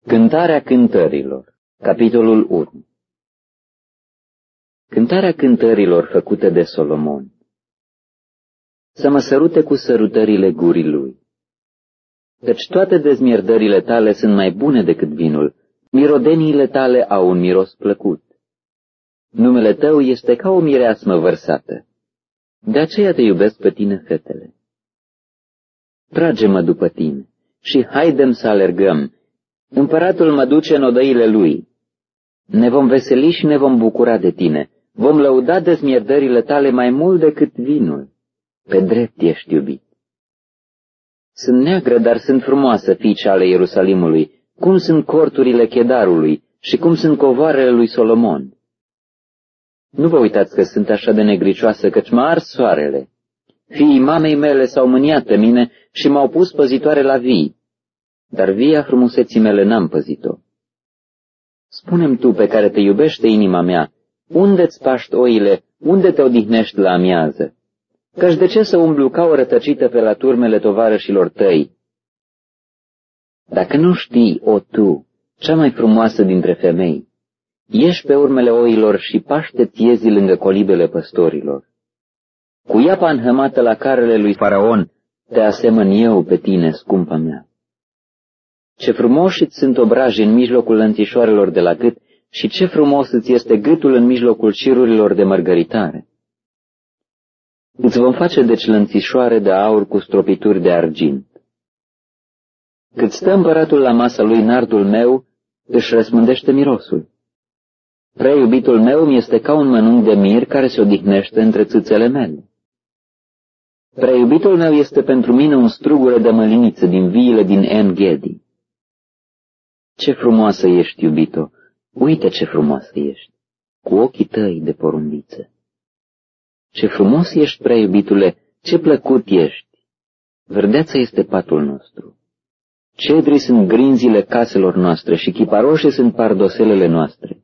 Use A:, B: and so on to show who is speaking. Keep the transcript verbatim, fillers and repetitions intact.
A: Cântarea cântărilor, capitolul unu. Cântarea cântărilor făcută de Solomon. Să mă sărute cu sărutările gurii lui. Căci toate dezmierdările tale sunt mai bune decât vinul, mirodeniile tale au un miros plăcut. Numele tău este ca o mireasmă vărsată. De aceea te iubesc pe tine, fetele. Trage-mă după tine și haidem să alergăm. Împăratul mă duce în odăile lui. Ne vom veseli și ne vom bucura de tine. Vom lăuda dezmierdările tale mai mult decât vinul. Pe drept ești iubit. Sunt neagră, dar sunt frumoasă, fiice ale Ierusalimului, cum sunt corturile Chedarului și cum sunt covoarele lui Solomon. Nu vă uitați că sunt așa de negricioasă, căci mă ars soarele. Fiii mamei mele s-au mâniat pe mine și m-au pus păzitoare la vii, dar via frumuseții mele n-am păzit-o. Spune-mi tu, pe care te iubește inima mea, unde-ți paști oile, unde te odihnești la amiază? Căci de ce să umblu ca o rătăcită pe la turmele tovarășilor tăi? Dacă nu știi, o tu, cea mai frumoasă dintre femei, ieși pe urmele oilor și paște-ți iezii lângă colibele păstorilor. Cu iapa înhămată la carele lui Faraon, te asemăn eu pe tine, scumpa mea. Ce frumoși îți sunt obrajii în mijlocul lănțișoarelor de la gât și ce frumos îți este gâtul în mijlocul șirurilor de mărgăritare. Îți vom face deci lănțișoare de aur cu stropituri de argint. Cât stă împăratul la masa lui, nardul meu își răspândește mirosul. Prea iubitul meu mi este ca un mănunchi de mir care se odihnește între țâțele mele. Prea iubitul meu este pentru mine un strugure de măliniță din viile din En-Gedi. Ce frumoasă ești, iubito! Uite ce frumoasă ești, cu ochii tăi de porumbiță. Ce frumos ești, prea iubitule, ce plăcut ești! Verdeața este patul nostru. Cedrii sunt grinzile caselor noastre și chiparoșii sunt pardoselele noastre.